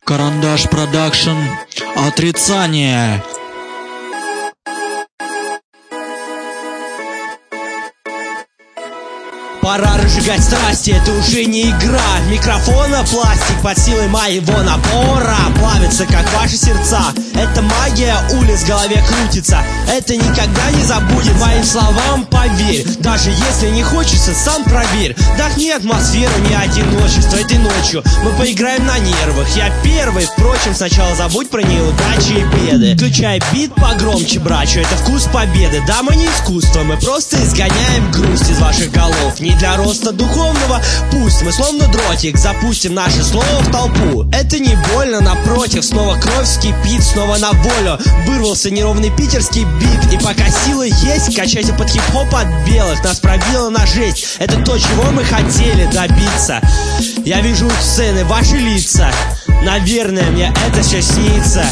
Карандаш Продакшн. Отрицание. Пора разжигать страсти, это уже не игра. Микрофона пластик под силой моего напора плавится, как ваши сердца. Это магия улиц в голове крутится. Это никогда не забудет, моим словам поверь. Даже если не хочется, сам проверь. Вдохни атмосферу, не одиночество. Этой ночью мы поиграем на нервах. Я первый, впрочем, сначала забудь про неудачи и беды. Включай бит погромче, брачу, это вкус победы. Да, мы не искусство, мы просто изгоняем грусть из ваших голов. Не для роста духовного, пусть мы словно дротик запустим наши слова в толпу. Это не больно, напротив, снова кровь вскипит, снова на волю вырвался неровный питерский бит. И пока силы есть, качайте под хип-хоп от белых. Нас пробило на жесть, это то, чего мы хотели добиться. Я вижу сцены, ваши лица, наверное, мне это все снится.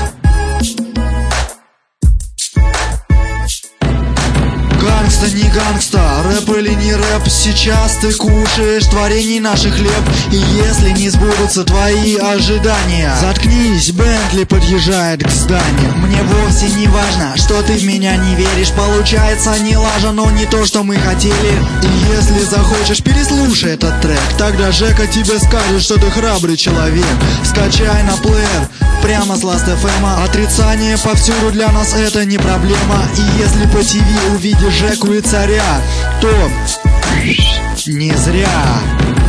Гангста, не гангста, рэп или не рэп, сейчас ты кушаешь творений наших хлеб. И если не сбудутся твои ожидания, заткнись, Бентли подъезжает к зданию. Мне вовсе не важно, что ты в меня не веришь. Получается не лажа, но не то, что мы хотели. И если захочешь, переслушай этот трек, тогда Жека тебе скажет, что ты храбрый человек. Скачай на плеер прямо с Last.fm. Отрицание повсюду, для нас это не проблема. И если по ТВ увидишь Жеку и Царя, то не зря.